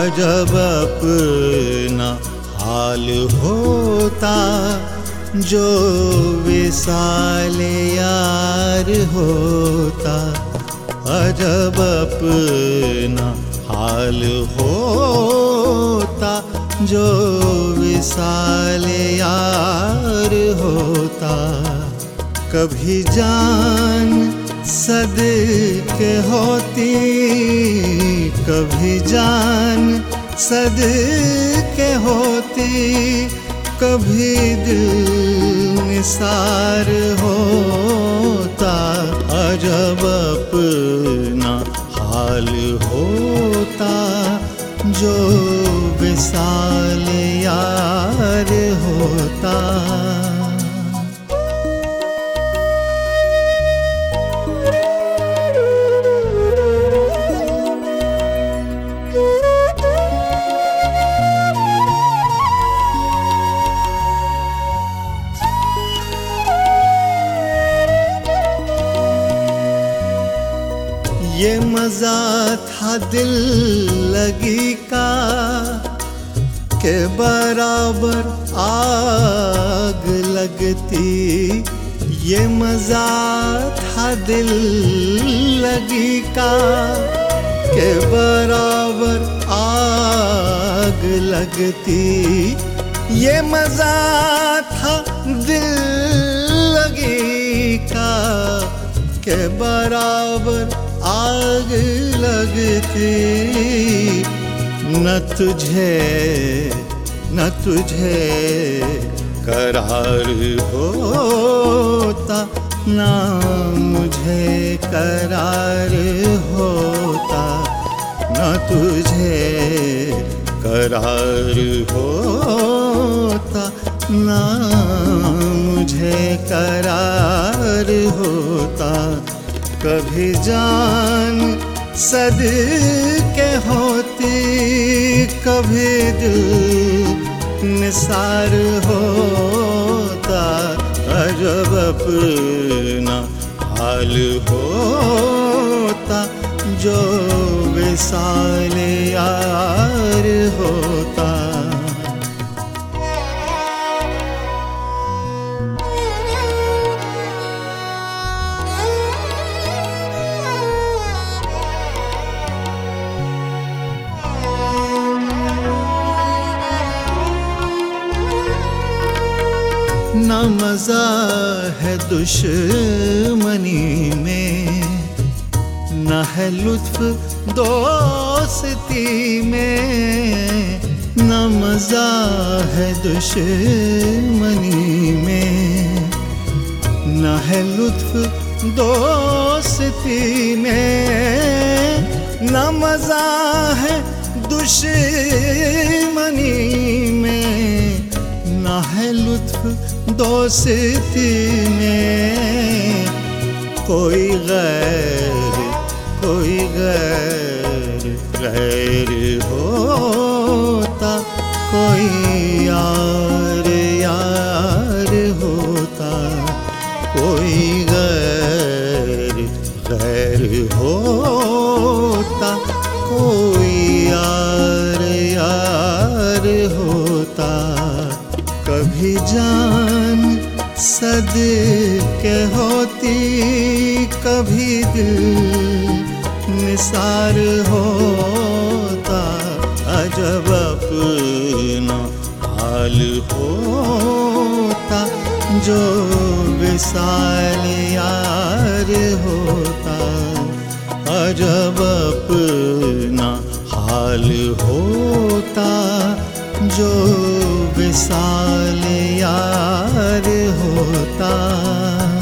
अजब अपना हाल होता जो विसाल यार होता। अजब अपना हाल होता जो विसाल यार होता। कभी जान सदके होती, कभी जान सदके होती, कभी दिल निसार होता। अजब अपना हाल होता जो विसाल यार होता। ये मजा था दिल लगी का के बराबर आग लगती। ये मजा था दिल लगी का के बराबर आग लगती। ये मजा था दिल लगी का के बराबर आग लगती। न तुझे करार होता, ना मुझे करार होता। न तुझे करार होता, ना मुझे करार होता। कभी जान सदके होती, कभी दिल निसार होता। अजब अपना हाल होता जो विसाल यार होता। न मजा है दुश्मनी में, न है लुत्फ दोस्ती में। न मजा है दुश्मनी में, न है लुत्फ दोस्ती में। न मजा है दुश्मनी में, न है लुत्फ दोस्ती में। कोई गैर गैर होता, कोई यार यार होता। कोई गैर होता, कोई यार यार होता। कभी जान सदके होती, कभी दिल निसार होता। अजब अपना हाल होता जो विसाल यार होता। अजब अपना हाल होता जो विसाल यार होता।